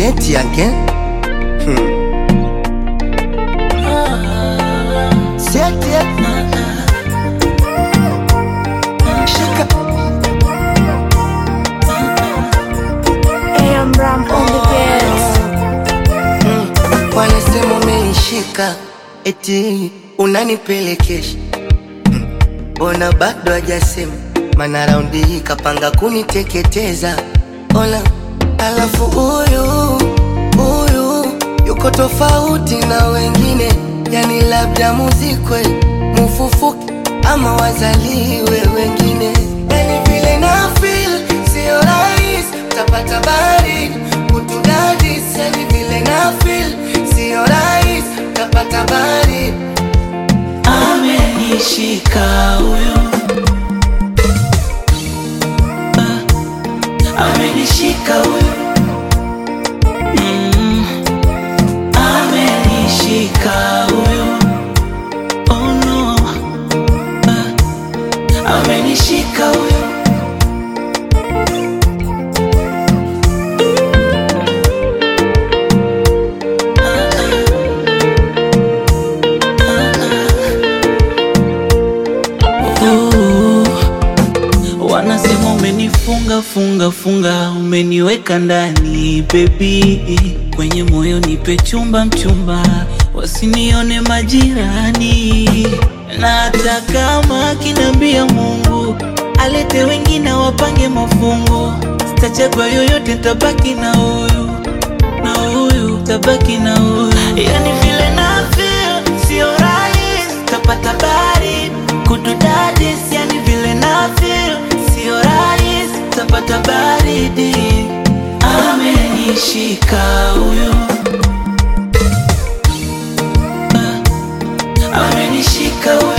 Yet again. Set yet. Shika. AM Ram on the beats. Wanasema umenishika, eti unanipelekesha. Bona bado hajasema, maana raundi hii kapanga kuniteketeza. Ola, alafu huyu yuko tofauti na wengine, yani labda muzikwe mufufuke ama wazaliwe wengine. Yani vile na feel sio rahisi, utapata baridi kutudadis. Yani vile na feel sio rahisi, utapata baridi. Amenishika huyo, amenishika huyo, amenishika huyo, oh no, amenishika huyo. Wanasema umenifunga funga, umeniweka ndani baby, kwenye moyo nipe chumba mchumba, wasinione majirani. Na hata kama kinambia Mungu alete wengine wapange mafungu, sitachagua yoyote, tabaki na huyu tabaki na huyu. Yani vile na feel sio rahisi, tapata bari kududadis. Yani vile na feel sio rahisi, tapata baridi. Amenishika huyo, amenishika huyo.